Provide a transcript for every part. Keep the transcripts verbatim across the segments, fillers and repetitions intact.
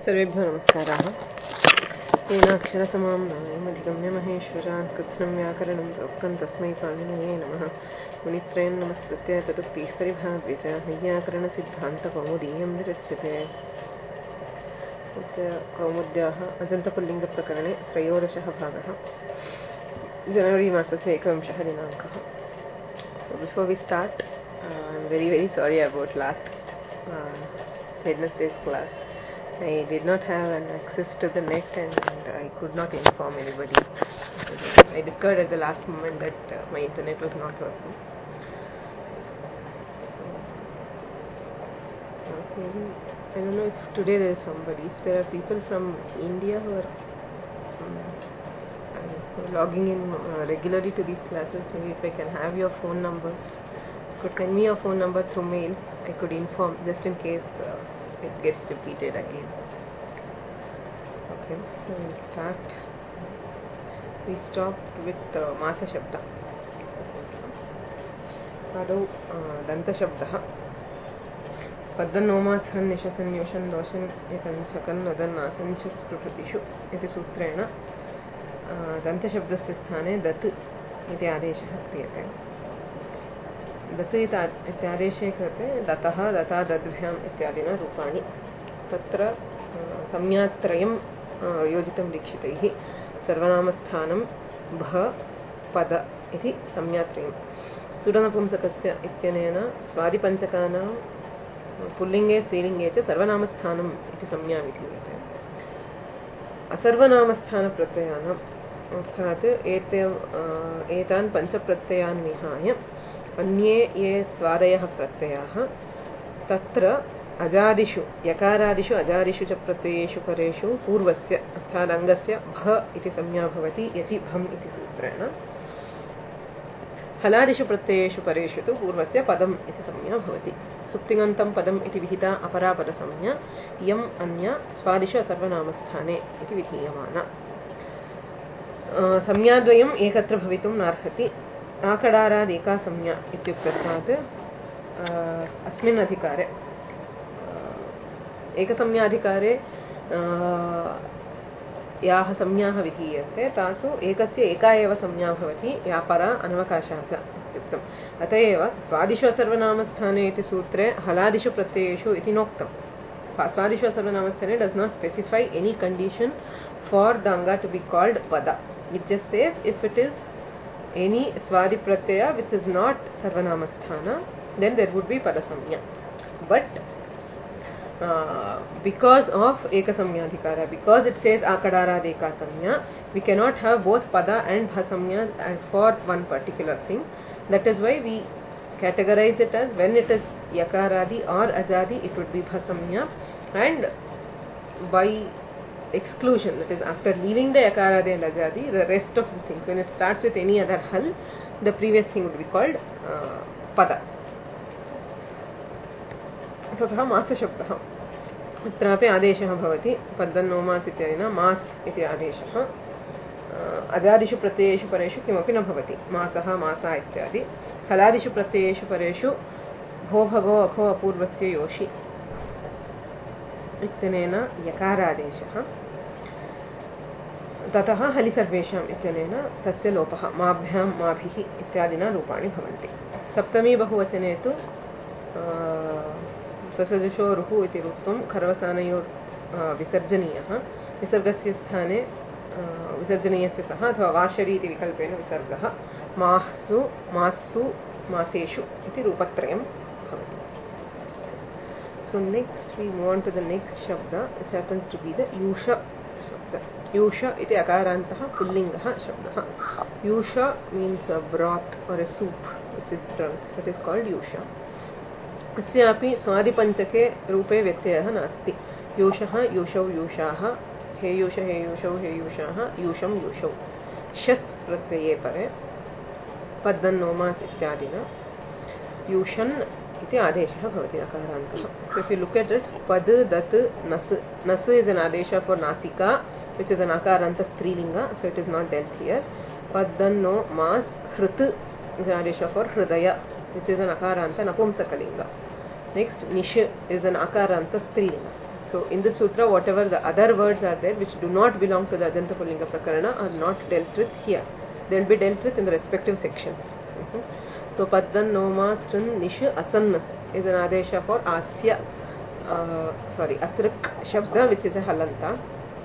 सर्वेभ्यो नमस्काराः। येनाक्षरसमां नायमधिगम्य महेश्वरान् कृत्स्नं व्याकरणं प्रोक्तं तस्मै पाणिनये नमः। मुनित्रयं नमस्कृत्य तदुक्तिः परिभाव्य वैयाकरणसिद्धान्तकौमुदीयं विरच्यते। कौमुद्याः अजन्तपुल्लिङ्गप्रकरणे त्रयोदशः भागः। जनवरी मासस्य एकविंशः दिनाङ्कः. So before we start, uh, I'm very very sorry about last uh, Wednesday's class. I did not have an access to the net and, and I could not inform anybody. I discovered at the last moment that uh, my internet was not working. So, uh, maybe, I don't know if today there is somebody. If there are people from India who are um, uh, logging in uh, regularly to these classes, maybe if I can have your phone numbers, you could send me your phone number through mail. I could inform just in case uh, it gets repeated again. Okay, so we'll start. We stopped with uh, Masa Shabda. Adau Danta Shabda. Paddan Nomasran Nishasan Yoshan Doshan Etan Chakan Nadan Asanchas Pratishu. It is Sutrena Danta Shabda Sisthane Datu Iti Adesha Kriyate. दत् इत्यादेशे कृते दतः दता दद्भ्याम् इत्यादिना रूपाणि तत्र संज्ञात्रयं योजितं दीक्षितैः सर्वनामस्थानं भ पद इति संज्ञात्रयं सुडनपुंसकस्य इत्यनेन स्वादिपञ्चकानां पुल्लिङ्गे स्त्रीलिङ्गे च सर्वनामस्थानम् इति संज्ञा विधीयते असर्वनामस्थानप्रत्ययानाम् अर्थात् एते एतान् पञ्चप्रत्ययान् विहाय अन्ये ये स्वादयः प्रत्ययाः तत्र अजादिषु यकारादिषु अजादिषु च प्रत्ययेषु परेषु पूर्वस्य अर्थात् अङ्गस्य भ इति संज्ञा भवति यचि भम् इति सूत्रेण हलादिषु प्रत्ययेषु परेषु तु पूर्वस्य पदम् इति संज्ञा भवति सुप्तिङन्तं पदम् इति विहिता अपरा पदसंज्ञा इयम् अन्या स्वादिषु सर्वनामस्थाने इति विधीयमाना संज्ञाद्वयम् एकत्र भवितुं नार्हति आकडाराद् एका संज्ञा इत्युक्तत्वात् अस्मिन् अधिकारे एकसंज्ञाधिकारे याः संज्ञाः विधीयन्ते तासु एकस्य एका एव संज्ञा भवति या परा अनवकाशः च इत्युक्तम् अत एव स्वादिषु सर्वनामस्थाने इति सूत्रे हलादिषु प्रत्ययेषु इति नोक्तम् स्वादिषु सर्वनामस्थाने does not specify any condition for the anga to be called pada. It just says if it is any swadi pratyaya which is not sarvanamasthana, then there would be padasamya. But uh, because of ekasamyadhikara, because it says akadara deka samya, we cannot have both pada and bhasamya for one particular thing. That is why we categorize it as when it is yakaradi or ajadi, it would be bhasamya, and by exclusion, that is after leaving the yakaradi and ajadi, the rest of the things, when it starts with any other hal, the previous thing would be called uh, pada. ततः मास शब्दः अत्रापि आदेशः भवति पद्दन्नो मास् इत्यादिना मास् इति आदेशः अजादिषु प्रत्ययेषु परेषु किमपि न भवति मासः मासा इत्यादि हलादिषु प्रत्ययेषु परेषु भो भगो अखो अपूर्वस्य योषि इत्यनेन यकारादेशः ततः हलि सर्वेषाम् इत्यनेन तस्य लोपः माभ्यां माभिः इत्यादिना रूपाणि भवन्ति सप्तमी बहुवचने तु ससजुषो रुः इति रूपं खर्वसानयोर् विसर्जनीयः विसर्गस्य स्थाने विसर्जनीयस्य सह अथवा वाशरी इति विकल्पेन विसर्गः माह्सु मास्सु मासेषु इति रूपत्रयं भवति. So next we move on to the next shabda, which happens to be the yusha shabda. Yusha iti akarantah pullingah shabdah. Yusha means a broth or a soup which is drunk. That is called yusha. अस्यापि स्वादिपञ्चके रूपे व्यत्ययः नास्ति. यूषः यूषौ यूषाः हे यूष हे यूषौ हे यूषाः यूषं यूषौ शस् प्रत्यये परे पद्दन्नो मास् इत्यादिना यूषन् इति आदेशः भवति अकारान्तः. So if you look at it, pad dat nas nas is an adesha for nasika, which is an akaranta strilinga, so it is not dealt here. Paddanno mas hrit is an adesha for hridaya, which is an akaranta napumsakalinga. Next, nish is an akaranta strilinga. So in this sutra, whatever the other words are there which do not belong to the Ajanta Pullinga Prakarana are not dealt with here. They will be dealt with in the respective sections. Mm-hmm. So Paddan, Noma, Srin, Nish, Asan is an adesha for Asya, uh, sorry, Asrik Shabda, which is a Halanta.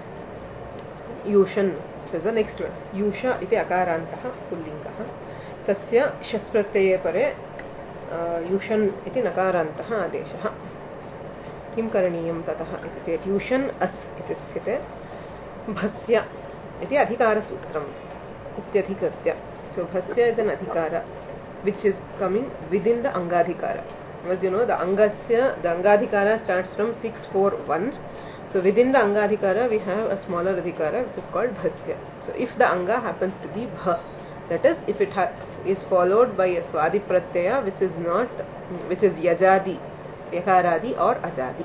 Yushan is the next one. Yusha iti akarantaha pullingaha. Tasya shaspratyaya pare Yushan iti nakarantaha adeshaha. Kim karaniyam tataha iti chet Yushan as iti sthite bhasya iti adhikara sutram ityadhikritya. So bhasya is an adhikara which is coming within the angadhikara. As you know, the angasya, the angadhikara starts from six four one. So within the angadhikara we have a smaller adhikara which is called bhasya. So if the anga happens to be bha, that is, if it ha is followed by a swadi pratyaya which is not, which is yajadi, yakaradi or ajadi.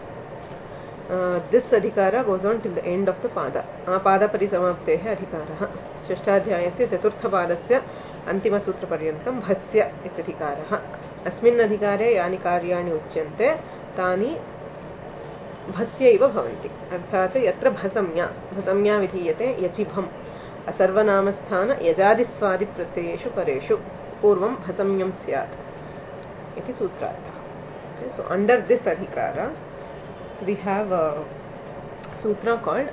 Uh, this adhikara goes on till the end of the pada. Uh, pada parisamapteha adhikaraha. Shashtadhyayasya chaturtha padasya antima sutra paryantam bhasya ityadhikaraha. Asmin adhikare yani karyani uchyante tani भस्यैव भवन्ति. अर्थात यत्र भसम्या भसम्या विधीयते यचिभम् असर्वनामस्थान यजादिस्वादि प्रत्ययेषु परेषु पूर्वं भसम्यं स्यात् इति सूत्रार्थः. So under this adhikara we have a sutra called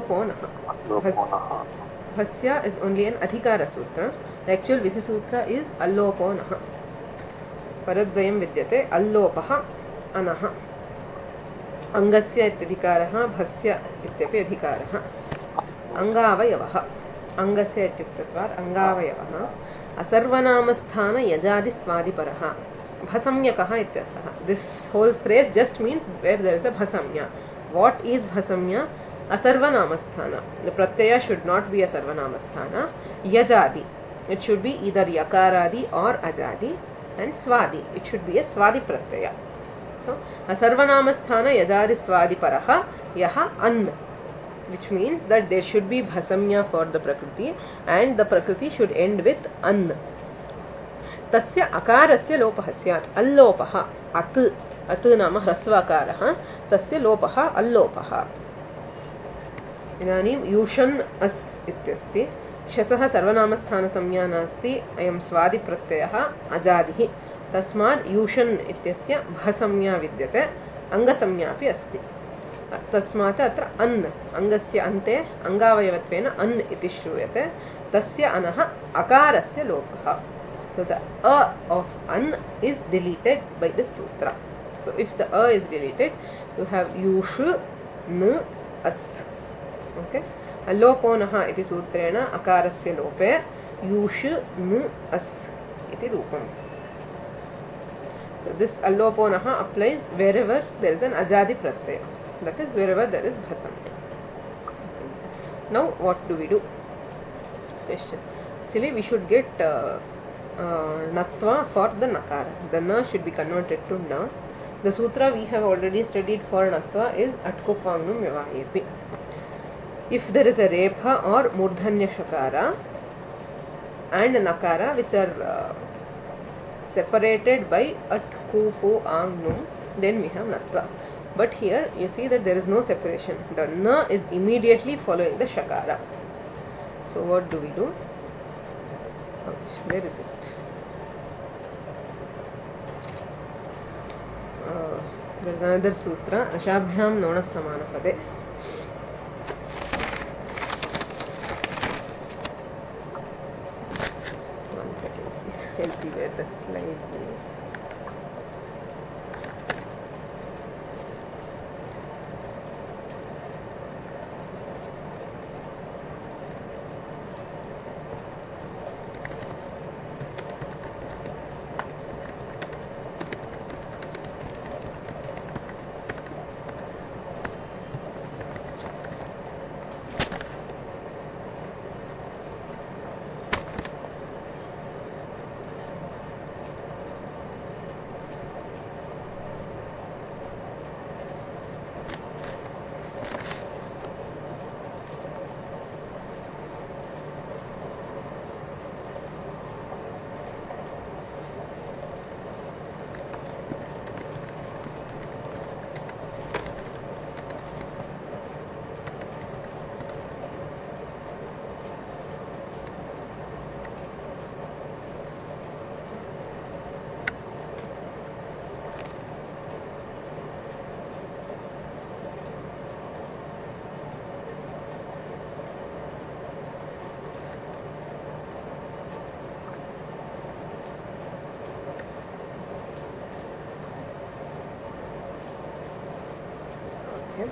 Alloponaha. Bhasya is only an adhikara sutra. The actual Vidhi sutra is Alloponaha. Paradvayam vidyate Allopaha Anaha. अंगस्य इत्यधिकारः भस्य इत्यपि अधिकारः. अंगावयवः अंगस्य इत्युक्तत्वात् अंगावयवः असर्वनामस्थान यजादिस्वादिपरः भसम्यकः इत्यर्थः. This whole phrase just means where there is a bhasamya. What is bhasamya? Asarvanamasthana. The pratyaya should not be a sarvanamasthana. Yajadi, it should be either yakaradi or ajadi, and swadi, it should be a swadi pratyaya. So, asarvanamasthana yajadi swadi paraha yaha an, which means that there should be bhasamya for the prakriti and the prakriti should end with an. Tasya akarasya lopaha syat. Allopaha at at nama hrasvakarah. Tasya lopaha allopaha. Idanim yushan as ityasti. Shasah sarvanamasthana samya nasti. Ayam swadi pratyayah ajadihi. तस्मात् यूषन् इत्यस्य भसंज्ञा विद्यते अंगसंज्ञापि अस्ति. तस्मात् अत्र अन् अंगस्य अन्ते अंगावयवत्वेन अन् इति श्रूयते. तस्य अनः अकारस्य लोपः. So the a of an is deleted by this sutra. So if the a is deleted, you have yushu n as. Okay. Alloponaha iti sutrena akarasya lope yushu n as iti rupam. So this alloponaha applies wherever there is an ajadi pratyaya, that is wherever there is bhasam. Now what do we do? Question. Actually we should get uh, uh, natva for the nakara. The na should be converted to na. The sutra we have already studied for natva is atkopangam vyavayepi. If there is a repha or murdhanya shakara and nakara which are uh, separated by at, ku, po, ang, num, then we have natva. But here you see that there is no separation. The na is immediately following the shakara. So what do we do? Ouch, where is it? Uh, there is another sutra, Ashabhyam Nona Samanapade. Help you with the slide, please. Okay.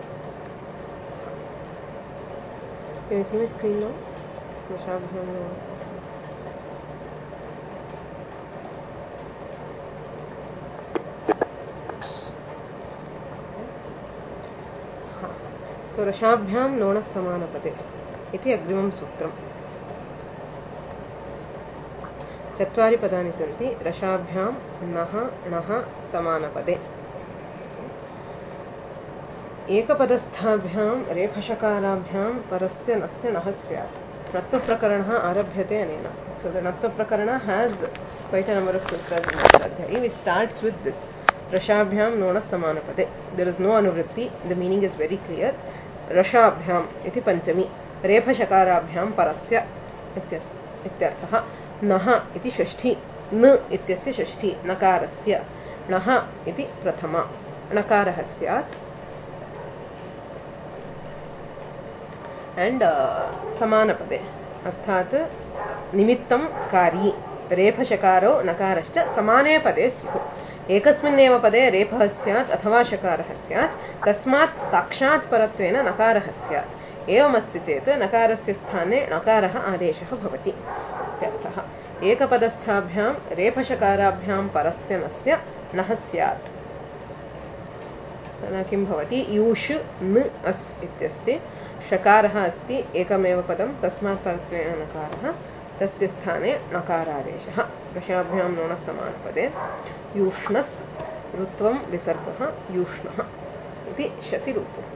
Can you see my screen now? Rashabhyam Nonas. So Rashabhyam Nonas Samanapade iti agrimam sutram. Chatvari padani santi Rashabhyam Naha Naha Samanapade. एकपदस्थाभ्यां रेफशकाराभ्यां परस्य नस्य नः स्यात्. नत्वप्रकरणः आरभ्यते अनेन. So the Natva has quite a number of sutras in this adhyaya, which starts with this Rashabhyam Nonas Samanapade. There is no anuvritti. The meaning is very clear. Rashabhyam iti panchami, रेफशकाराभ्यां परस्य इत्यर्थः. नः इति षष्ठी, न इत्यस्य षष्ठी, नकारस्य. नः इति प्रथमा, नकारः स्यात्. and uh, samanapade अर्थात निमित्तं कारी. रेफशकारो नकारश्च समाने पदे स्युः. एकस्मिन्नेव पदे रेफः स्यात् अथवा शकारः स्यात्. तस्मात् साक्षात् परत्वेन नकारः स्यात्. एवमस्ति चेत् नकारस्य स्थाने नकारः आदेशः भवति इत्यर्थः. एकपदस्थाभ्यां रेफशकाराभ्यां परस्य नस्य नः स्यात्. तदा किं भवति? यूष् न अस् इत्यस्ति. शकारः अस्ति, एकमेव पदं, तस्मात् परत्वेन नकारः, तस्य स्थाने नकारादेशः. रसाभ्यां नोणः समानपदे यूष्णस् ऋत्वं विसर्गः यूष्णः इति शसि रूपम्.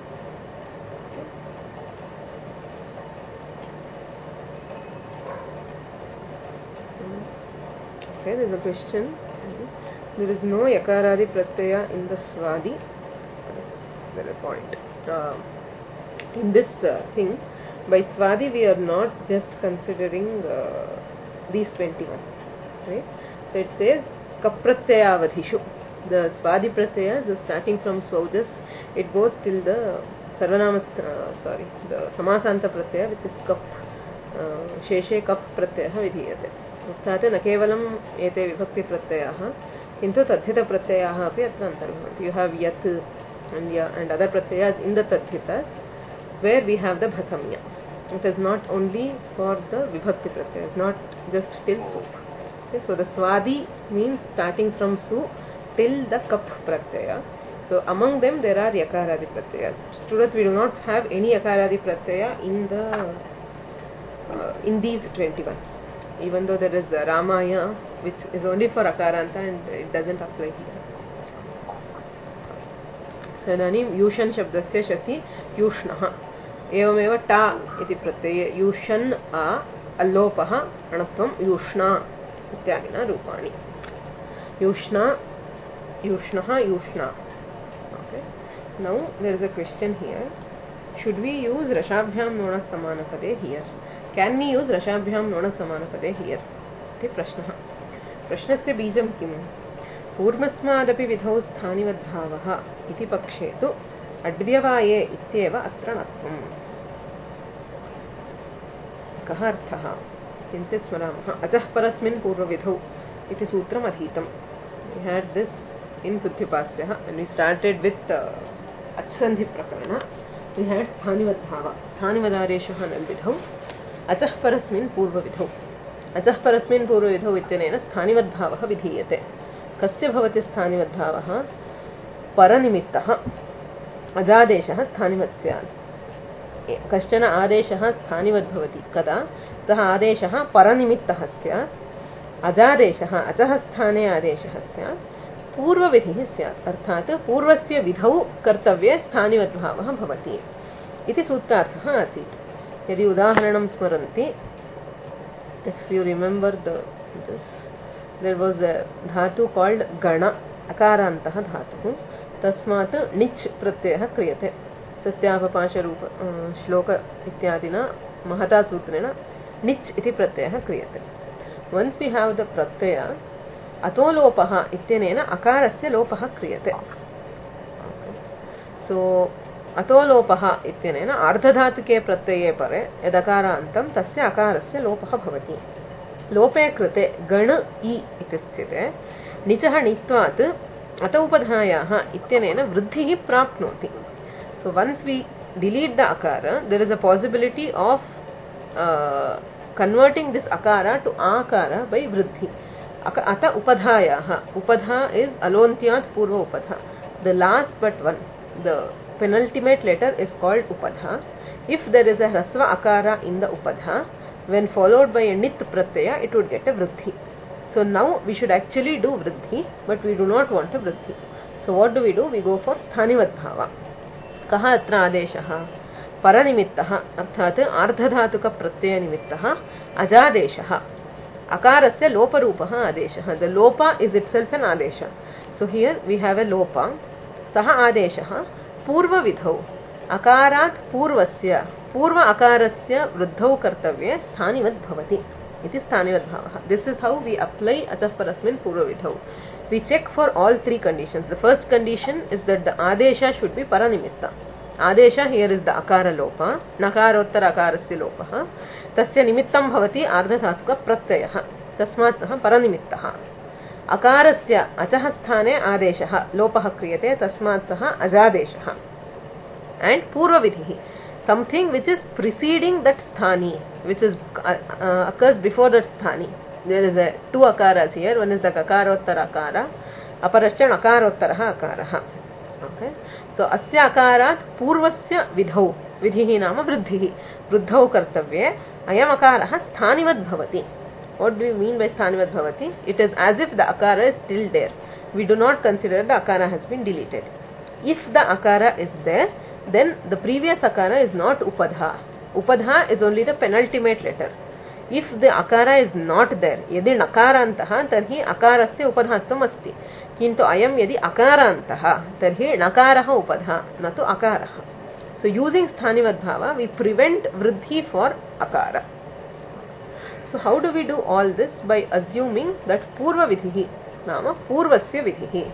Okay, there is a question. There is no yakaradi pratyaya in the swadi. That's the point. Uh, in this uh, thing, by swadi we are not just considering uh, these twenty-one, right? So it says kapratyayavadhishu. The swadi pratyaya, the starting from swaujas, it goes till the sarvanama, uh, sorry, the samasanta pratyaya, which is kap. uh, sheshe kap pratyayah vidhiyate. अर्थात् न केवलम् एते विभक्ति प्रत्ययाः किन्तु तद्धित प्रत्ययाः अपि अत्र अन्तर्भवन्ति. यू हैव यत् and ya and other pratyayas in the tadhitas where we have the bhasamya. It is not only for the vibhakti pratyayas, not just till su. Okay, so the swadi means starting from su till the kap pratyaya. So among them there are yakaradi pratyayas. Student, we do not have any yakaradi pratyaya in the uh, in these twenty-one. Even though there is uh, Ramaya, which is only for Akaranta and it doesn't apply here. So, idanim Yushan Shabdasya Shasi Yushnaha. Evameva Ta iti pratyaya Yushan A Allopaha Anatvam Yushna Ityadina Rupani. Yushna, Yushnaha, Yushna. Okay. Now there is a question here. Should we use Rashabhyam Nona Samanapade here? Can we use Rashabhyam Nona Samanapade here? Iti prashnah. Prashnasya bijam kim? Purmasmadapi vidhau sthanivaddhavah iti pakshetu advyavaye ityeva atra natvam. Kah arthah? Kinchit smaramah. Ajah parasmin purvavidhau iti sutram adhitam. We had this in Suddhipasya and we started with uh, Achsandhi Prakarana. We had Sthanivadhava. Sthanivadhareshah nalvidhau. अचः परस्मिन् पूर्वविधौ. अचः परस्मिन् पूर्वविधौ इत्यनेन स्थानिवद्भावः विधीयते. कस्य भवति स्थानिवद्भावः? परनिमित्तः अजादेशः स्थानिवत् स्यात्. कश्चन आदेशः स्थानिवद् भवति कदा? सः आदेशः परनिमित्तः स्यात्. अजादेशः अचः स्थाने आदेशः स्यात्. पूर्वविधिः स्यात्. अर्थात् पूर्वस्य विधौ कर्तव्ये स्थानिवद्भावः भवति इति सूत्रार्थः आसीत्. यदि उदाहरणं स्मरन्ति, if you remember the this, there was a dhatu called gana, akarantah dhatuः. तस्मात् निच् प्रत्ययः क्रियते. सत्यापपाश रूप श्लोक इत्यादिना महता सूत्रेण निच् इति प्रत्ययः क्रियते. Once we have the pratyaya, ato lopah इत्यनेन अकारस्य लोपः क्रियते. So अतो लोपः इत्यनेन अर्धधातुके प्रत्यये परे यदकारान्तं तस्य अकारस्य लोपः भवति. लोपे कृते गण इ इति स्थिते निचः णित्वात् अत उपधायाः इत्यनेन वृद्धिः प्राप्नोति. So once we delete the akara, there is a possibility of uh, converting this akara to akara by vruddhi. Ata upadhayaha. Upadha is alontyat purva upadha. The last but one, the penultimate letter is called upadha. If there is a hrasva akara in the upadha, when followed by a nit pratyaya, it would get a vruddhi. So now we should actually do vruddhi, but we do not want a vruddhi. So what do we do? We go for sthanivat bhava. कः अत्र आदेशः? परनिमित्तः अर्थात् आर्धधातुक प्रत्यय निमित्तः अजादेशः. अकारस्य लोपरूपः आदेशः. The lopa is itself an adesha. So here we have a lopa. सः आदेशः पूर्वविधौ अकारात् पूर्वस्य पूर्व अकारस्य वृद्धौ कर्तव्ये स्थानिवद् भवति इति स्थानिवद् भावः. This is how we apply अचः परस्मिन् पूर्वविधौ. We check for all three conditions. The first condition is that the adesha should be paranimitta. Adesha here is the akara lopa, nakarottara akarasya lopah. Tasya nimittam bhavati ardhadhatuka pratyayah. Tasmat sah paranimittah. Akarasya achah sthane adeshah lopah kriyate, tasmat sah ajadeshah. And purva vidhi, something which is preceding that sthani, which is uh, uh, occurs before that sthani. There is a two akaras here. One is the kakarottara akara, aparascha nakarottara akara. Okay. So asya akarat purvasya vidhau. Vidhihi nama vruddhihi. Vruddhau kartavye ayam akarah sthanivad bhavati. What do we mean by sthanivad bhavati? It is as if the akara is still there. We do not consider the akara has been deleted. If the akara is there, then the previous akara is not upadha. Upadha is only the penultimate letter. If the akara is not there, यदि नकारान्तः तर्हि अकारस्य उपधात्वम् अस्ति, किन्तु अयं यदि अकारान्तः तर्हि नकारः उपधा न तु अकारः. So using sthanivad bhava, we prevent vruddhi for akara. So how do we do all this? By assuming that purva vidhihi nama purvasya vidhihi.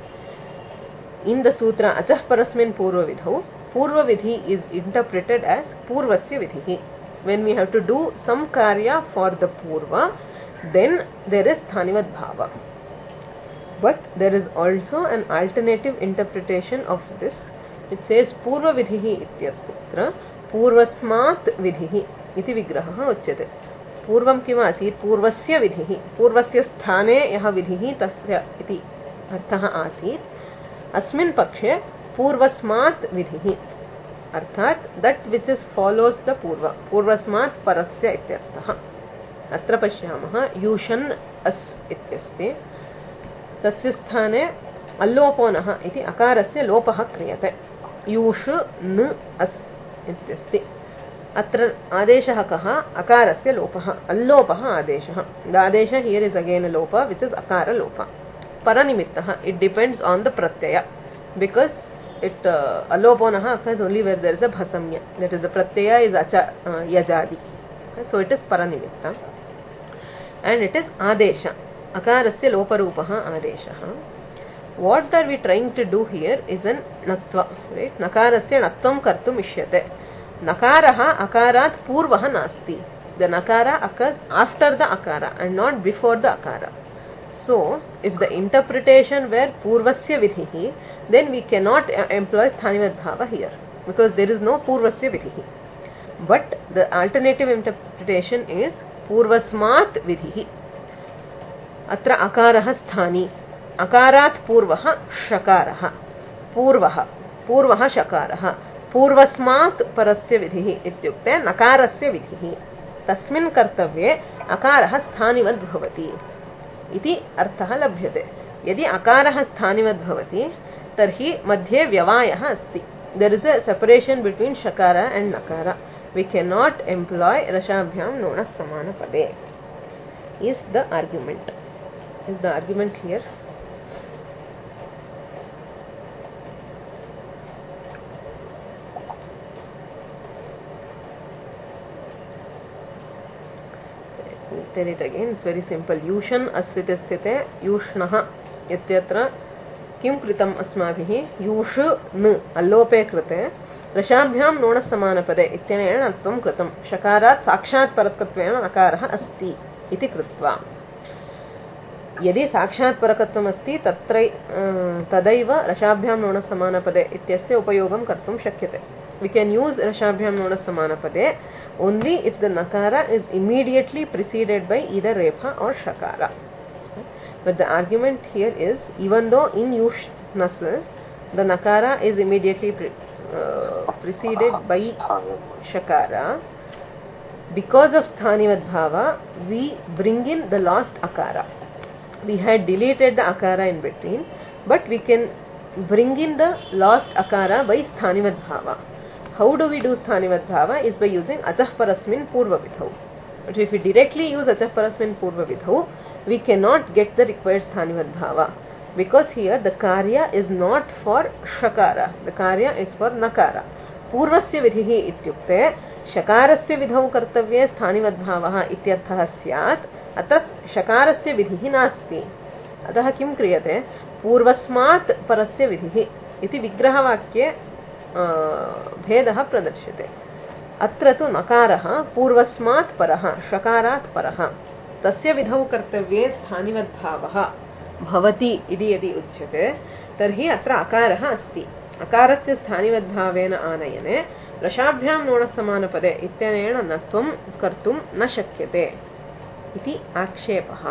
In the sutra achah parasmin purva vidhau, purva vidhi is interpreted as purvasya vidhihi. When we have to do some karya for the purva, then there is sthanivad bhava. But there is also an alternative interpretation of this. It says purva vidhihi ityasya purvasmat vidhihi iti vigrahah uchyate. Purvam kim asit purvasya vidhihi. Purvasya sthane yah vidhihi tasya iti arthah asit. Asmin pakshe purvasmat vidhihi. अर्थात that which is follows the पूर्व पूर्वस्मात् परस्य इत्यर्थः. अत्र पश्यामः यूषन् अस् इत्यस्ति, तस्य स्थाने अल्लोपोनः इति अकारस्य लोपः क्रियते. यूष न अस् इत्यस्ति. अत्र आदेशः कः? अकारस्य लोपः, अल्लोपः आदेशः. The आदेश here is again a lopa which is akara lopa. Paranimittah, it depends on the pratyaya, because it uh, aloponah occurs only where there is a bhasamya, that is the pratyaya is acha uh, yajadi. Okay, so it is paranimitta, and it is adesha. Akarasya loparupah adeshah. What are we trying to do here is an natva, right? Nakarasya natvam kartum ishyate. Nakaraha akarat purvah nasti. The nakara occurs after the akara and not before the akara. So, if the interpretation were purvasya vidhihi, then we cannot employ sthanivad bhava here, because there is no purvasya vidhihi. But the alternative interpretation is purvasmat vidhihi. Atra akarah sthani. Akarat purvah shakarah. Purvah. Purvah shakarah. Purvasmat parasya vidhihi ityukte nakarasya vidhihi. Tasmin kartavye akarah sthanivad bhavati. इति अर्थः लभ्यते. यदि अकारः स्थानिवद् भवति तर्हि मध्ये व्यवायः अस्ति. There is a separation between shakara and nakara. We cannot employ rashabhyam nona samana pade. Is the argument. Is the argument clear? Tell it again, it's very simple. Yushan asite sthite yushnaha ityatra kim kritam asmabhihi yushu n allope krite rashabhyam nona samana pade ityanena natvam kritam shakarat sakshat paratkattvena nakarah asti iti kritva. यदि साक्षात् परकत्वम् अस्ति तत्र तदैव रसाभ्यां नोणसमानपदे इत्यस्य उपयोगं कर्तुं शक्यते. We can use rashabhyam nona samanapade only if the nakara is immediately preceded by either repha or shakara. But the argument here is, even though in yushnas the nakara is immediately pre, uh, preceded by shakara, because of sthanivat bhava we bring in the lost akara. We had deleted the akara in between, but we can bring in the lost akara by sthanivat bhava. How do we do sthanivat bhava? Is by using achah parasmin purva vidhau. But if we directly use achah parasmin purva vidhau, we cannot get the required sthanivat bhava, because here the karya is not for shakara, the karya is for nakara. Purvasya vidhihi ityukte shakarasya vidhau kartavye sthanivat bhavaha ityarthah syat, atas shakarasya vidhihi nasti. Atah kim kriyate? Purvasmat parasya vidhihi iti vigrahavakye भेदः प्रदर्श्यते. अत्र तु नकारः पूर्वस्मात् परः शकारात् परः तस्य विधौ कर्तव्ये स्थानिवद्भावः भवति इति यदि उच्यते तर्हि अत्र अकारः अस्ति. अकारस्य स्थानिवद्भावेन आनयने रसाभ्यां नोणसमानपदे इत्यनेन नत्वं कर्तुं न शक्यते इति आक्षेपः.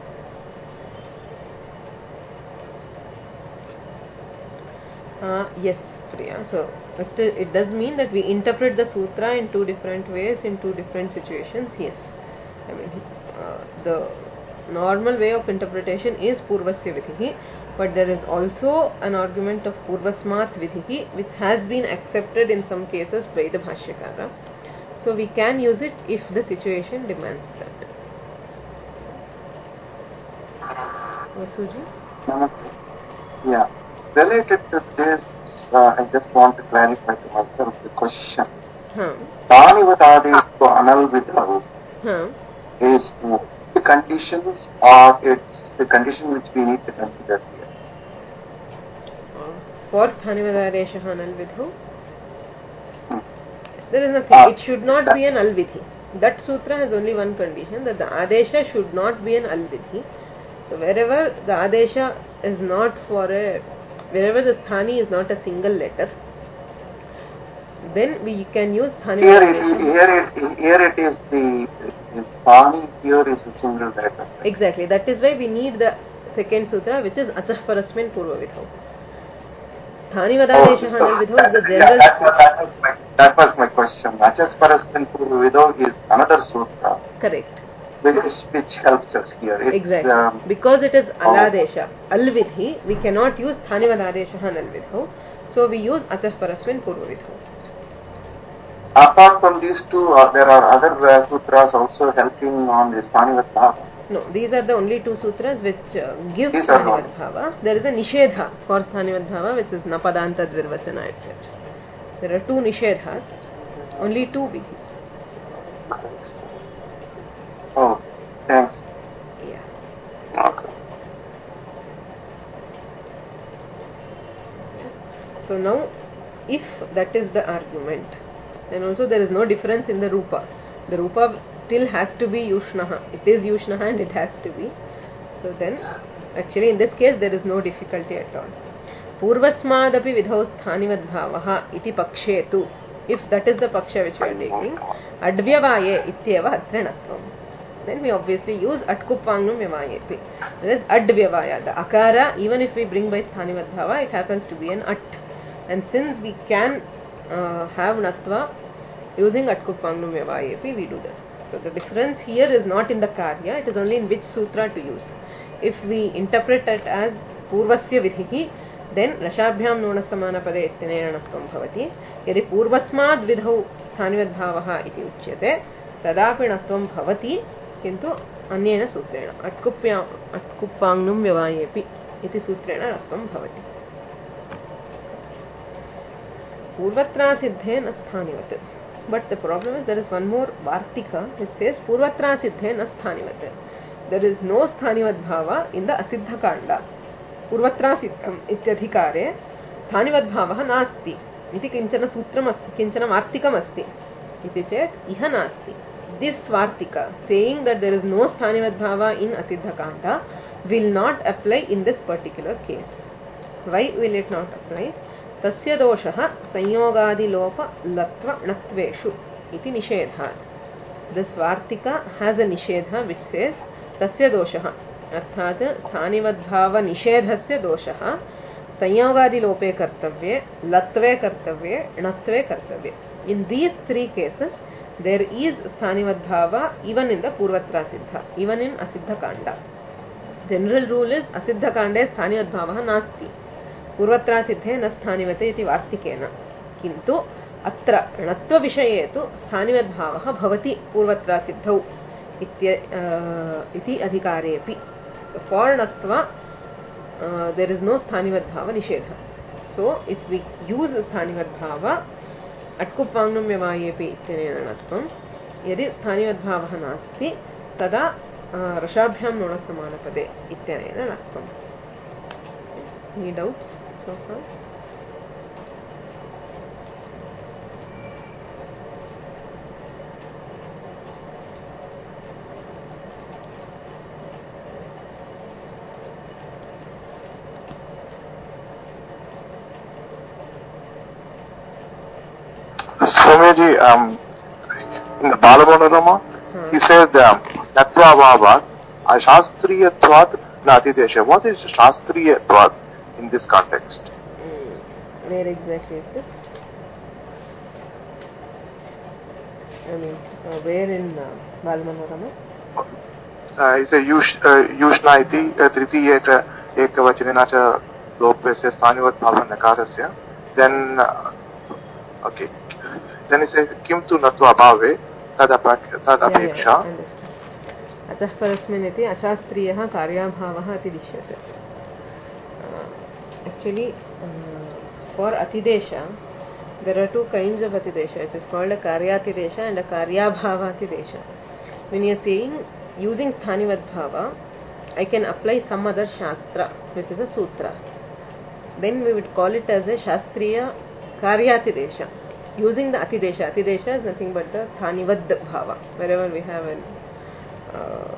Uh, yes, Priya. So it, it does mean that we interpret the sutra in two different ways in two different situations. Yes, I mean uh, the normal way of interpretation is purvasya vidhihi, but there is also an argument of purvasmat vidhihi which has been accepted in some cases by the bhashyakara. So we can use it if the situation demands that. Vasuji? Yeah. Related to this, uh, I just want to clarify to myself the question. Thanivadadi to anal vidhau is the conditions, or it's the condition which we need to consider here? For Thanivadadesha anal vidhau? Hmm. There is nothing. Uh, it should not that, be an al vidhi. That sutra has only one condition, that the adesha should not be an al vidhi. So wherever the adesha is not for a wherever the sthani is not a single letter, then we can use sthani. Here it, here it, here it is the, the sthani, here is a single letter. Exactly. That is why we need the second sutra, which is achah parasmin purva vidhau. Sthani vadadesha anal vidhau is the general yeah, sutra. That was my, that was my question. Achah parasmin purva vidhau is another sutra. Correct. Which, which helps us here. It's, exactly. Um, because it is aladesha, al-vidhi, we cannot use thanivadadesha al-vidho. So we use achah parasmin purva vidho. Apart from these two, uh, there are other uh, sutras also helping on this thanivad bhava. No, these are the only two sutras which uh, give thanivad bhava. There is a nishedha for thanivad bhava, which is napadanta dvirvachana, et cetera. There are two nishedhas, only two vidhis. Oh, thanks. Yeah. Okay. So now, if that is the argument, then also there is no difference in the rupa. The rupa still has to be yushnaha. It is yushnaha and it has to be. So then, actually in this case there is no difficulty at all. Purvasmadapi vidhau sthanivad bhavaha iti pakshetu. If that is the paksha which we are taking, advyavaye ityeva atranatvam. Then we obviously use atkupangnum vyavayepi. That is advyavaya. The akara, even if we bring by sthanivad bhava, it happens to be an at. And since we can uh, have natva using atkupangnum vyavayepi, we do that. So the difference here is not in the karya, it is only in which sutra to use. If we interpret it as purvasya vidhihi, then rashabhyam nona samana pade ityanena natvam bhavati. Yadi purvasmad vidhau sthanivad bhavaha iti uchyate, tadapi natvam bhavati. किंतु अन्येन सूत्रेण अट्कुप्या अट्कुप्पाङ्गुं व्यवायेपि इति सूत्रेण रत्वं भवति. पूर्वत्रा सिद्धे न स्थानिवत्. But the problem is there is one more vartika which says पूर्वत्रा सिद्धे न स्थानिवत्. There is no sthanivad bhava in the asiddha kanda. पूर्वत्रा सिद्धम इत्यधिकारे स्थानिvad bhavah नास्ति इति किंचन सूत्रम् अस्ति, किंचन वार्तिकम् अस्ति इति चेत् इह नास्ति. this Swartika, saying that there is no Sthanivat Bhava in Asiddha Kanda, will not apply in this particular case. Why will it not apply? Tasya doshaha sanyogadi lopa latva natveshu iti nishedha. The Swartika has a nishedha which says tasya doshaha, अर्थात स्थानिवद्भाव निषेधस्य दोषः संयोगादि लोपे कर्तव्ये, लत्वे कर्तव्ये, णत्वे कर्तव्ये. In these three cases there is स्थानिवद्भाव even in the पूर्वत्रा सिद्धा, even in असिद्ध Kanda. General rule is असिद्ध कांडे स्थानिवद्भावः नास्ति, पूर्वत्रा सिद्धे न स्थानिवते इति वार्तिकेन. किन्तु अत्र णत्व विषये तु स्थानिवद्भावः भवति पूर्वत्रा सिद्धौ इति अधिकारेऽपि. So for Natva, uh, there is no Sthanivat Bhava Nishedha. So if we use Sthanivat Bhava, Atkupangnum Vyavayepi Ityanena Natvam, Yadi Sthanivat Bhava Nasti, Tada uh, Rashabhyam Nona Samanapade Ityanena Natvam. Any doubts so far? Swamiji, um, in the Balamanurama, hmm. he said, Natva Bhava, Shastriyatvat Natidesha. What is Shastriyatvat in this context? Mm. Where exactly is this? I mean, uh, where in uh, Balamanurama? Uh, he said, Yushna iti triti eka ekavachanena cha lopesya sthanivat bhava nakarasya. Then, uh, okay. Then he says, Kim tu natva bhave tadapeksha. Atah parasmin iti achastriyah karyabhavah ati dishyate. Actually, uh, for atidesha, there are two kinds of atidesha. It is called a karyatidesha and a karyabhavatidesha. When you are saying, using sthanivat bhava, I can apply some other shastra, which is a sutra. Then we would call it as a shastriya karyatidesha. Using the atidesha. Atidesha is nothing but the sthanivad bhava. Wherever we have an uh,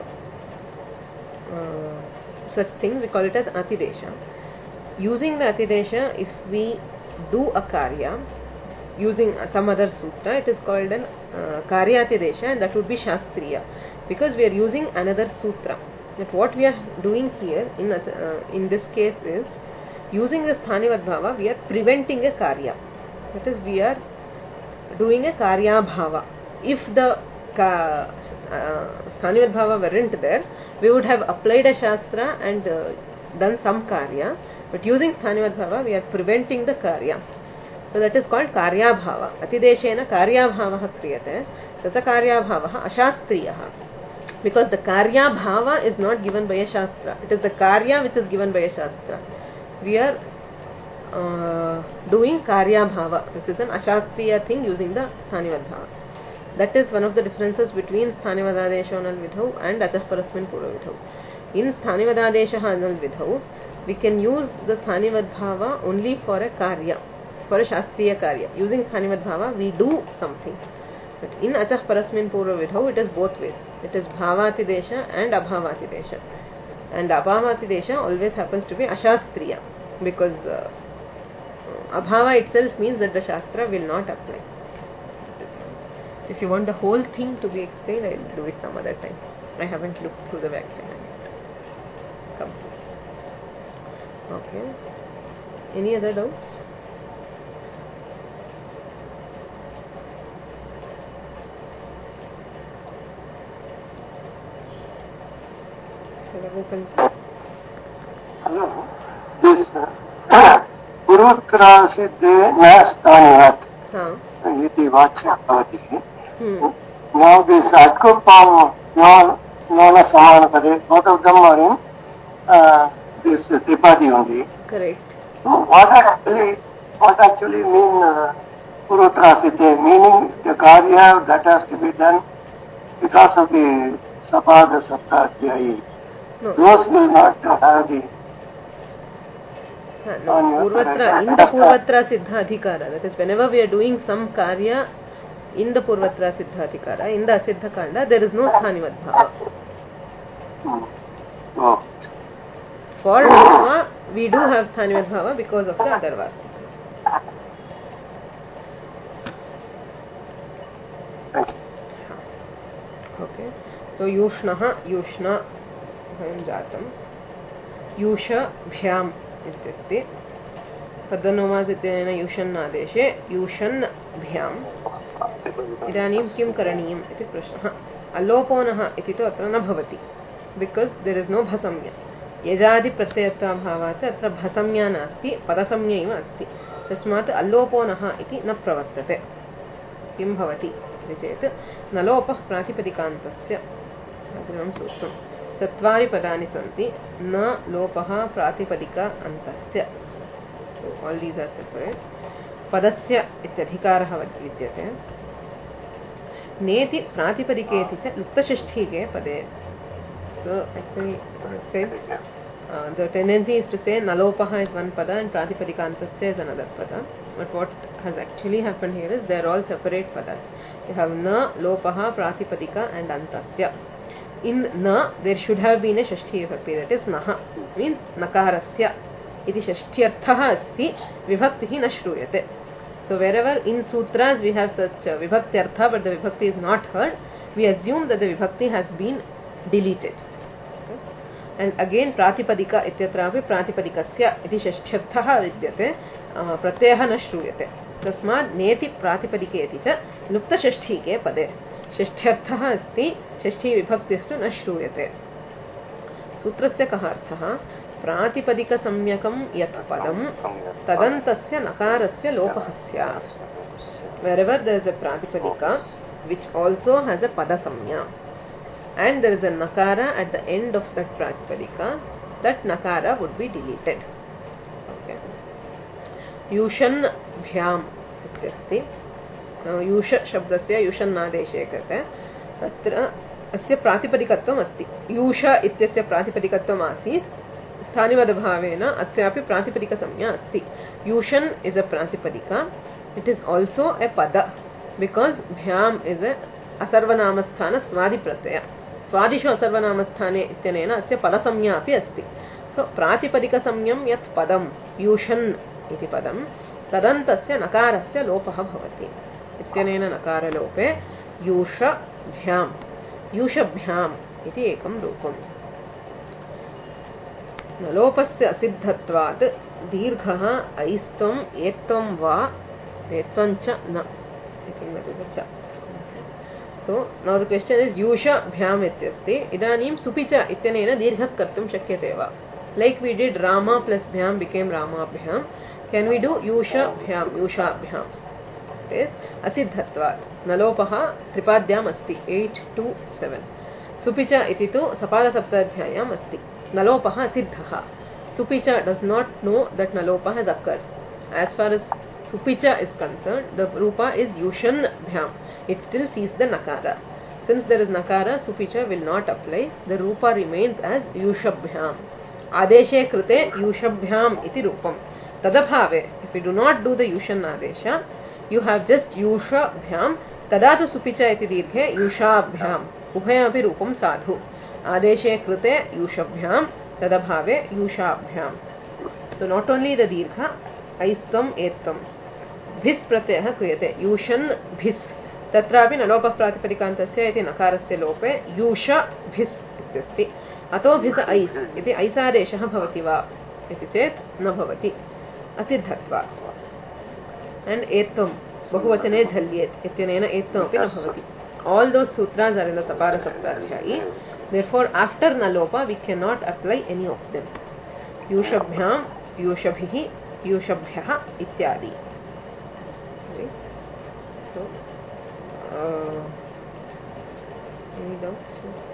uh, such thing, we call it as atidesha. Using the atidesha, if we do a karya using some other sutra, it is called an uh, karyatidesha, and that would be shastriya, because we are using another sutra. But what we are doing here in uh, in this case is, using the sthanivad bhava, we are preventing a karya. That is, we are doing a karya bhava. If the ka, uh, sthanivat bhava weren't there, we would have applied a shastra and uh, done some karya. But using sthanivat bhava, we are preventing the karya. So that is called karya bhava. Atideshena karya bhava kriyate. Tasa karya bhava ashastriyaha. Because the karya bhava is not given by a shastra. It is the karya which is given by a shastra. We are Uh, doing karya bhava, which is an ashastriya thing using the sthanivat bhava. That is one of the differences between sthanivadadesha anal vidhau and achah parasmin purva vidhau. In sthanivadadesha anal vidhau, we can use the sthanivat bhava only for a karya, for a shastriya karya. Using sthanivat bhava, we do something. But in achah parasmin purva vidhau, it is both ways. It is bhavatidesha and abhavatidesha. And abhavatidesha always happens to be ashastriya, because uh, abhava itself means that the shastra will not apply. If you want the whole thing to be explained, I will do it some other time. I haven't looked through the Vyakhana yet. Come please. Okay. Any other doubts? Hello. This uh, Purvatra Siddhe Nastanivat iti vachya bhavati. Now this Atkupam Nona Samanapade, both of them are in uh, this Tripadi only. Correct. So what actually, what actually mean uh, Purvatra Siddhe? Meaning the karya that has to be done because of the Sapada Saptadhyayi. No. Those will not have the No, Purvatra, in the Purvatra Siddha Adhikara, that is, whenever we are doing some karya In the Purvatra Siddhatikara, in the Asiddha Kanda, there is no Sthanivat Bhava. Oh. For Nishma, we do have Sthanivat Bhava because of the other Vartika. Okay. So, Yushnaha, Yushna, Jatam. Yusha, Bhyam, ityasti. पदनोमासितेन युषन् आदेशे युषन् भ्याम् इदानीं किं करणीयम् इति प्रश्नः अलोपोनः इति तु अत्र न भवति बिकास् देर् इस् नो भसंज्ञा यजादि प्रत्ययत्वाभावात् अत्र भसंज्ञा नास्ति पदसंज्ञा एव अस्ति तस्मात् अल्लोपोनः इति न प्रवर्तते किं भवति इति चेत् नलोपः प्रातिपदिकान्तस्य अग्रिमं सूत्रं चत्वारि पदानि सन्ति न लोपः प्रातिपदिक अन्तस्य. So all these are separate. Padasya ityadhikarah vidyate. Neti pratipadiketi cha luktashashthike pade. So actually said uh, the tendency is to say nalopaha is one pada and pratipadikantasya is another pada. But what has actually happened here is they are all separate padas. You have na, lopaha, pratipadika and antasya. In na there should have been a shashthi vibhakti, that is naha, means nakarasya. Iti shashtyarthah asti vibhaktihi na shruyate. So wherever in sutras we have such uh, vibhaktyartha but the vibhakti is not heard, we assume that the vibhakti has been deleted. Okay? And again pratipadika ityatrapi pratipadikasya iti shashtyarthah vidyate uh, pratyayah na shruyate. Tasmad neti pratipadiketi cha lupta shashthike pade. Shashtyarthah asti shashthi vibhaktistu na shruyate. Sutrasya kah arthah प्रातिपदिक सम्यकं यत् पदं तदन्तस्य नकारस्य लोपः स्यात्. Wherever there is a pratipadika which also has a pada samya and there is a nakara at the end of that pratipadika, that nakara would be deleted. Okay. Yushan bhyam ityasti. Yusha shabdasya yushan nadeshe krite tatra asya pratipadikatvam asti. Yusha ityasya pratipadikatvam asit. Sthanivadabhavena asyapi pratipadika samya asti. Yushan is a pratipadika. It is also a pada because bhyam is a asarvanamasthana swadi pratyaya. Swadishu asarvanamasthane ityanena asya pada samya api asti. So pratipadika samyam yat padam yushan iti padam tadantasya nakarasya lopaha bhavati. Ityanena nakara lope yusha bhyam yusha bhyam iti ekam rupam. नलोपस्य असिद्धत्वात् दीर्घः ऐस्त्वम् एत्त्वं वा एत्त्वं च न. So now the question is yusha bhyam ityasti. Idanim supicha ityanena dirghak kartum shakyate va. Like we did Rama plus bhyam became Rama bhyam. Can we do yusha bhyam yusha bhyam? It is asiddhatvat. Nalopaha tripadyam asti eight two seven. Supicha iti tu sapala saptadhyayam asti. Nalopaha siddhaha. Supicha does not know that nalopa has occurred. As far as Supicha is concerned, the rupa is yushan bhyam. It still sees the nakara. Since there is nakara, Supicha will not apply. The rupa remains as yushabhyam. Adeshe krute yushabhyam iti rupam. Tadabhave, if you do not do the yushan adesha, you have just yushabhyam. Tadatu Supicha iti dirghe yushabhyam. Ubhayapi rupam sadhu. Adeshe krute yushabhyam, tadabhave yushabhyam. So not only the dirgha, aistam ettam. Bhis pratyayah kriyate. Yushan bhis. Tatrapi nalopah pratipadikantasya iti nakarasya lope yusha bhis ityasti. Ato bhis ais iti aisadeshah bhavati va iti chet na bhavati. Asiddhatva. And ettam bahuvachane jhalyet ityanena ettam api na bhavati. All those sutras are in the Sapara Saptadhyayi. Therefore, after Nalopa, we cannot apply any of them. Yushabhyam, Yushabhihi, Yushabhyaha, ityadi. Okay. So, uh, any doubts?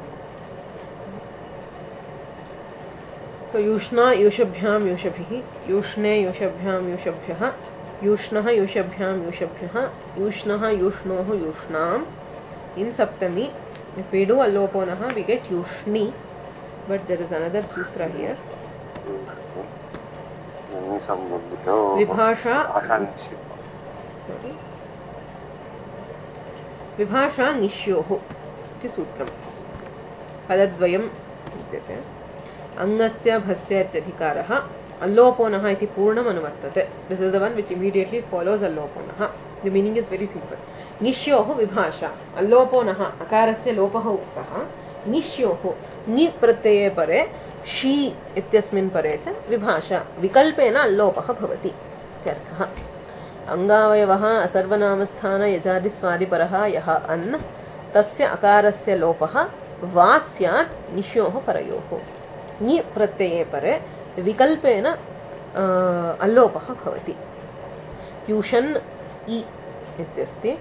So, Yushna, Yushabhyam, Yushabhihi, Yushne, Yushabhyam, Yushabhyaha, Yushnaha, Yushabhyam, Yushabhyaha, Yushnaha, Yushnohu, Yushnam. In Saptami, if we do Alloponaha, we get Yushni, but there is another sutra here. Vibhasha. Sorry. विभाषा निश्योः इति सूत्रम् पदद्वयं विद्यते अङ्गस्य भस्य इत्यधिकारः अल्लोपोनः इति पूर्णम् अनुवर्तते this is the one which immediately follows अल्लोपोनः the meaning is very simple निश्योः विभाषा अल्लोपोनः अकारस्य लोपः उक्तः निश्योः नि प्रत्यये परे शी इत्यस्मिन् परे च विभाषा विकल्पेन अल्लोपः भवति इत्यर्थः अंगावयवः असर्वनामस्थान यजादिस्वादिपरः यः अन् तस्य अकारस्य लोपः वा स्यात् निश्योः परयोः नि प्रत्यये परे विकल्पेन अल्लोपः भवति यूषन् इ इत्यस्ति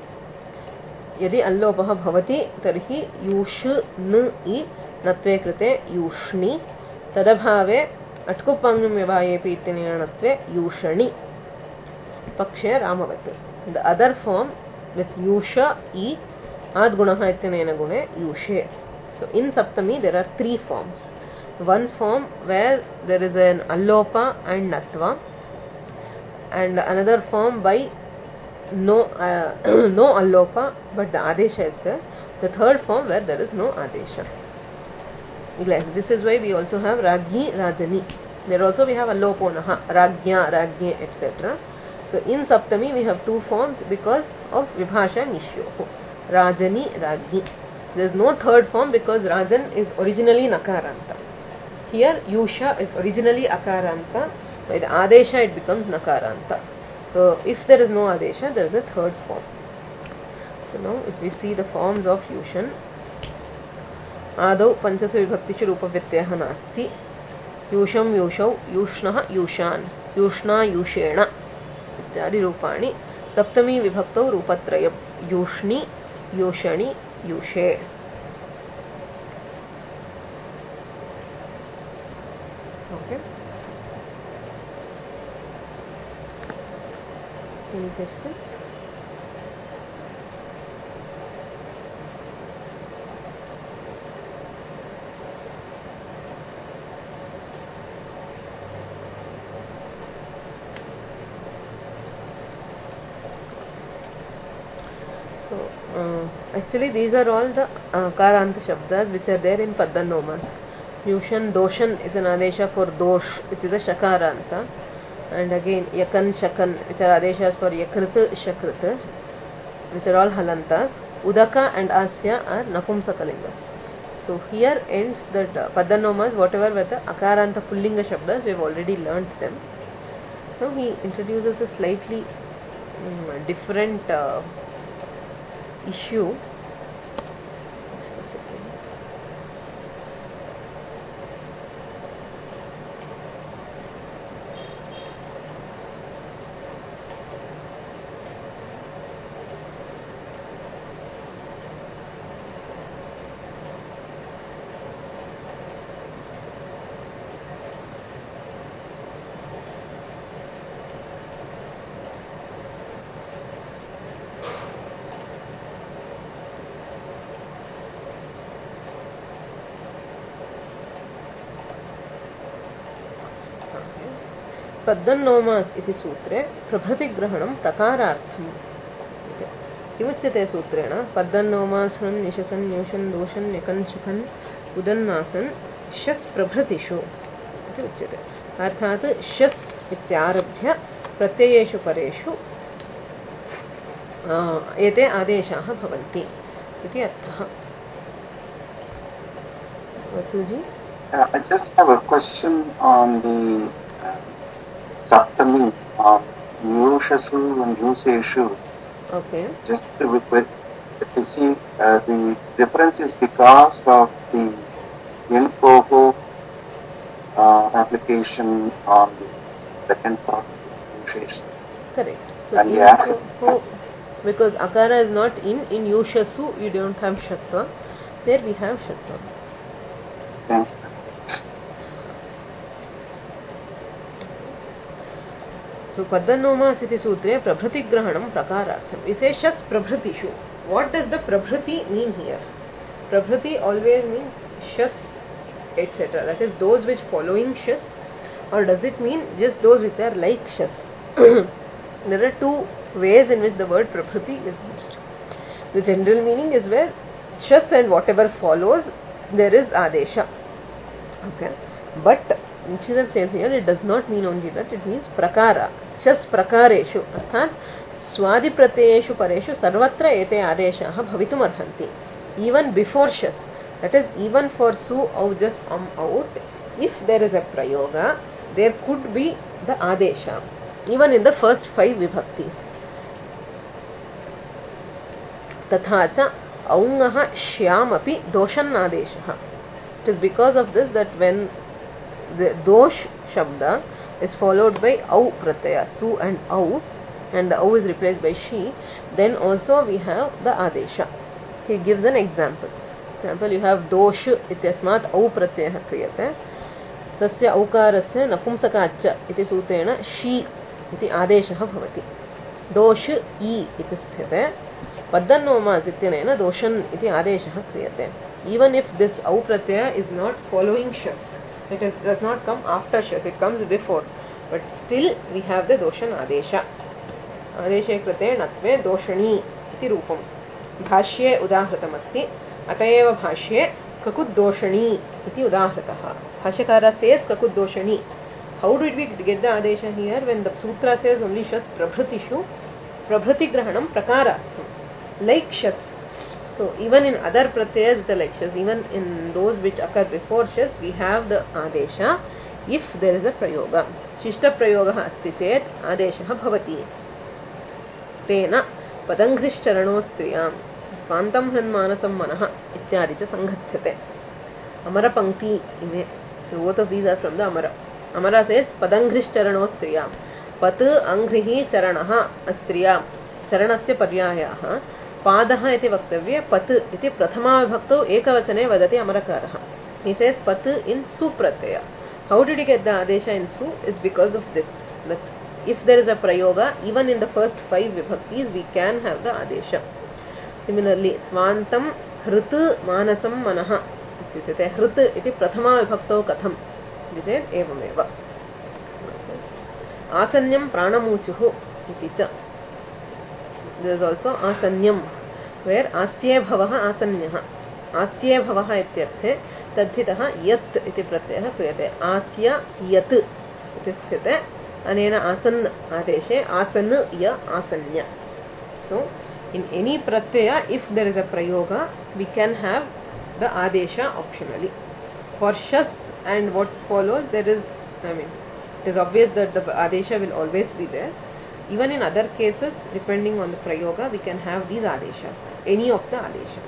यदि अल्लोपः भवति तर्हि यूष न इ नत्वे कृते यूष्णि तदभावे अट्कुप्पाङ्गं व्यवायेपि इत्यनेन नत्वे यूषणि पक्षे रामवत् द अदर फॉर्म विथ यूष इ आद्गुणः इत्यनेन गुणे यूषे सो इन सप्तमी there are three forms one form where there is an allopa and natva and another form by no uh, no allopa but the adesha is there the third form where there is no adesha this is why we also have raghi rajani there also we have alloponah ragya ragye etc so in saptami we have two forms because of vibhasha nishyo rajani raghi there is no third form because rajan is originally nakaranta. Here Yusha is originally Akaranta, by the Adesha it becomes Nakaranta. So if there is no Adesha, there is a third form. So now if we see the forms of Yushan, Adau Panchasa Vibhaktishu Rupa Vyatyaha Nasti, Yusham Yushau, Yushnah Yushan, Yushna Yushena, Ityadi Rupani, Saptami Vibhaktau Rupatrayam, Yushni, Yushani, Yushe. Okay. Any questions? So, uh, actually these are all the uh, Karanta Shabdas which are there in Padanomas. Yushan, Doshan is an Adesha for Dosh, which is a Shakaranta. And again, Yakan, Shakan, which are Adeshas for Yakrit, Shakrit, which are all Halantas. Udaka and Asya are Napumsakalingas. So here ends the uh, Padanomas, whatever were the Akaranta Pullinga Shabdas, we have already learnt them. Now he introduces a slightly um, different uh, issue. पद्दन्नोमास् इति सूत्रे प्रभृतिग्रहणं प्रकारार्थम् किमुच्यते सूत्रेण पद्दन्नोमासन् निशसन् न्यूशन् दोषन् न्यकन् शकन् उदन्नासन् शस् प्रभृतिषु इति उच्यते अर्थात् शस् इत्यारभ्य प्रत्ययेषु परेषु एते आदेशाः भवन्ति इति अर्थः Vasuji uh, I just have a question on the uh, Saptami of Yushasu and Yuseshu. Okay. Just with, with to see uh, the difference is because of the Infoho uh, application on the second part of Yuseshu. Correct. So and Infoho, because Akara is not in, in Yushasu you don't have Shatva. There we have Shatva. Thank you. So Padanomas iti sutre prabhrati grahanam prakarartham. We say shas prabhritishu. What does the prabhrati mean here? Prabhrati always means shas, et cetera. That is those which following shas, or does it mean just those which are like shas? There are two ways in which the word prabhrati is used. The general meaning is where shas and whatever follows, there is adesha. Okay. But Nishidhar says here, it does not mean only that, it means prakara. Shas prakareshu. Arthat, swadi pratyeshu pareshu sarvatra ete adeshaha bhavitum arhanti. Even before shas, that is, even for su, au, jas, am, out, if there is a prayoga, there could be the adesha, even in the first five vibhaktis. Tatha cha aungaha shyam api doshan adeshaha. It is because of this that when the dosh shabda is followed by au pratyaya, su and au, and the au is replaced by she, then also we have the adesha. He gives an example. Example, you have dosh ityasmat au pratyaya kriyate. Tasya aukarasya napumsakacha iti sutena she iti adeshaha bhavati. Dosh I iti sthite. Paddannoma sityanena doshan iti adeshaha kriyate. Even if this au pratyaya is not following shas, it is, does not come after shas, it comes before, but still we have the doshan adesha. Adeshe krite natve doshani iti rupam. Bhashye udahritamasti atayeva bhashye kakut doshani iti udahritaha. Bhashyakara says kakut doshani. How did we get the adesha here? When the sutra says only shas prabhritishu, prabhriti grahanam prakarastham, like shas. So even in other pratyayas which are like shas, even in those which occur before shas, we have the adesha if there is a prayoga. Shishta prayoga asti chet adeshaha bhavati. Tena padanghrishcharano striyam svantam hranmanasam manaha ityadi cha sanghachyate. Amara pankti ime. Both of these are from the Amara. Amara says padanghrishcharano striyam. Pat anghrihi charanaha astriyam. Charanasya paryayaha. Padaha iti vaktavya pat iti prathama vibhaktau ekavachane vadati Amarakaaraha. He says pat in su pratyaya. How did he get the adesha in su? Is because of this, that if there is a prayoga, even in the first five vibhaktis, we can have the adesha. Similarly, svantam hrit manasam manaha. Hrit iti prathama vibhaktau katham. He said evameva. Asanyam pranamuchuhu iti cha. There is also asanyam, where asye bhavaha asanyaha. Asye bhavaha ityarthe tadhitaha yat iti pratyaya kriyate. Asya yat iti sthite. Anena asan adeshe asan ya asanya. So, in any pratyaya, if there is a prayoga, we can have the adesha optionally. For shas and what follows, there is, I mean, it is obvious that the adesha will always be there. Even in other cases, depending on the prayoga, we can have these adeshas, any of the adeshas.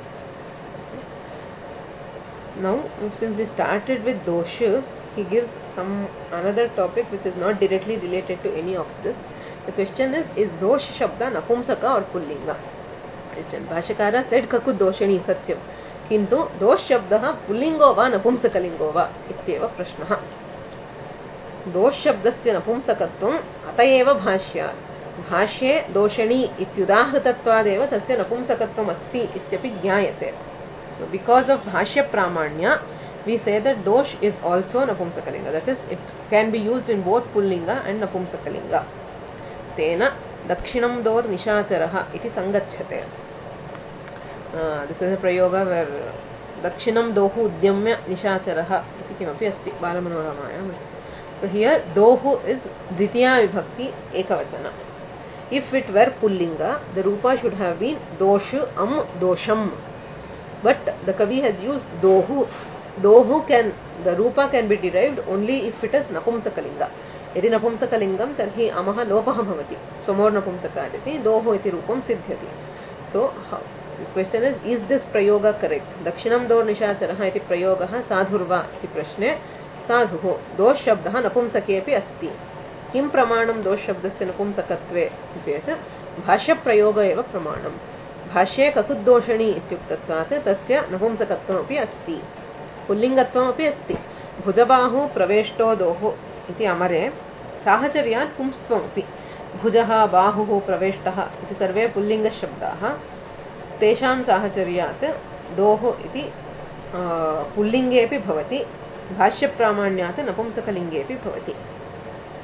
Now, since we started with dosha, he gives some another topic which is not directly related to any of this. The question is, is dosh shabda napumsaka or pullinga? Question. Bhashyakara said kakut doshani satyam. Kintu dosh shabdaha pullingo va napumsakalingo va ityeva prashnaha. दोष शब्दस्य नपुंसकत्वम् अतएव भाष्यात् भाष्ये दोषणी इत्युदाहृतत्वादेव तस्य नपुंसकत्वम् अस्ति इत्यपि ज्ञायते. So because of bhashya pramanya, we say that dosh is also napumsakalinga. That is, it can be used in both pullinga and napumsakalinga. Tena dakshinam dor nishacharaha iti sangachyate. Uh, this is a prayoga where dakshinam dohu udyamya nishacharaha iti kimapi asti Balamanoramayam. So here dohu is dvitiya vibhakti ekavachana. If it were pullinga, the rupa should have been doshu am dosham. But the Kavi has used dohu. Dohu can, the rupa can be derived only if it is napumsakalinga. Yadi napumsakalingam tarhi amaha lopaha bhavati. Swamor napumsakadati dohu iti rupam siddhyati. So how, the question is, is this prayoga correct? Dakshinam dor nishacharaha iti prayogaha sadhurva iti prashne साधुः दोष शब्दः नपुंसकेऽपि अस्ति. किं प्रमाणं दोष शब्दस्य नपुंसकत्वे चेत् भाष्यप्रयोग एव प्रमाणं. भाष्ये ककुद्दोषणी इत्युक्तत्वात् तस्य नपुंसकत्वमपि अस्ति, पुल्लिङ्गत्वमपि अस्ति. भुजबाहु प्रवेष्टो दोः इति अमरे साहचर्यात् पुंस्त्वमपि. भुजः बाहुः प्रवेष्टः इति सर्वे पुल्लिङ्गशब्दाः. तेषां साहचर्यात् दोः इति पुल्लिङ्गेऽपि भवति, भाष्य प्रामाण्यात् नपुंसकलिङ्गेऽपि भवति.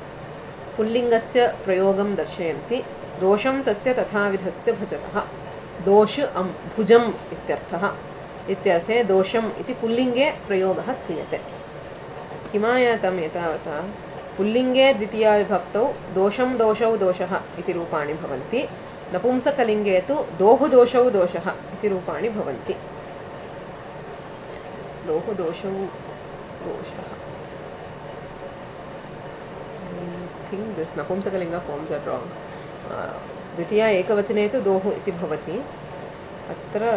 पुल्लिङ्गस्य प्रयोगं दर्शयन्ति. दोषं तस्य तथाविधस्य भजतः. दोष अम् भुजम् इत्यर्थः इत्यर्थे दोषम् इति पुल्लिङ्गे प्रयोगः क्रियते किमायातं एतावता पुल्लिङ्गे द्वितीयाविभक्तौ दोषं दोषौ दोषः इति रूपाणि भवन्ति नपुंसकलिङ्गे तु दोः दोषौ दोषः इति रूपाणि भवन्ति दोः दोषौ दोषः I think this napumsakalinga forms are wrong. द्वितीया एकवचने तु दोः इति भवति अत्र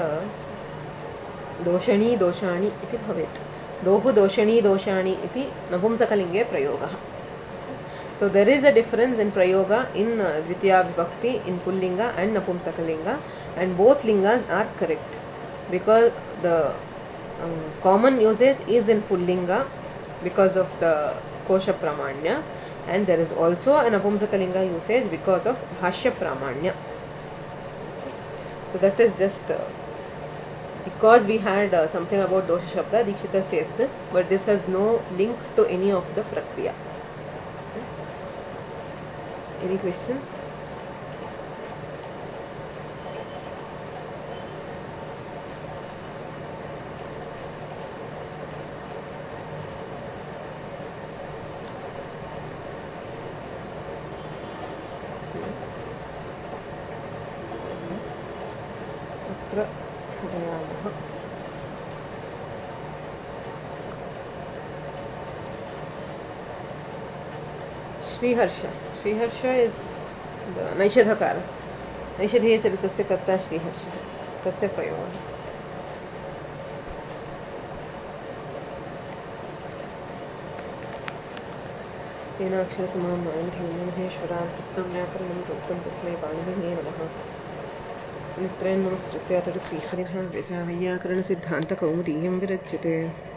दोषणी दोषाणि इति भवेत् दोः दोषणी दोषाणि इति नपुंसकलिङ्गे प्रयोगः so there is a difference in prayoga in uh, dvitiya vibhakti in pullinga and napumsakalinga and both lingas are correct because the um, common usage is in pullinga because of the kosha pramanya and there is also an napumsakalinga usage because of bhashya pramanya so that is just uh, because we had uh, something about dosha shabda Dikshita says this but this has no link to any of the prakriya. Any questions? अत्र स्थगयामः Sriharsh Sriharsh is the नैषधकार नैषधीयचरितस्य कर्ता श्रीहर्षः तस्य प्रयोगः तेनाक्षरसमानं महेश्वरार्थं व्याकरणं प्रोक्तं तस्मै पाणिनिये नमः नित्रयं नमस्कृत्य तदुक्तीः वैयाकरणसिद्धान्तकौमुदीयं विरच्यते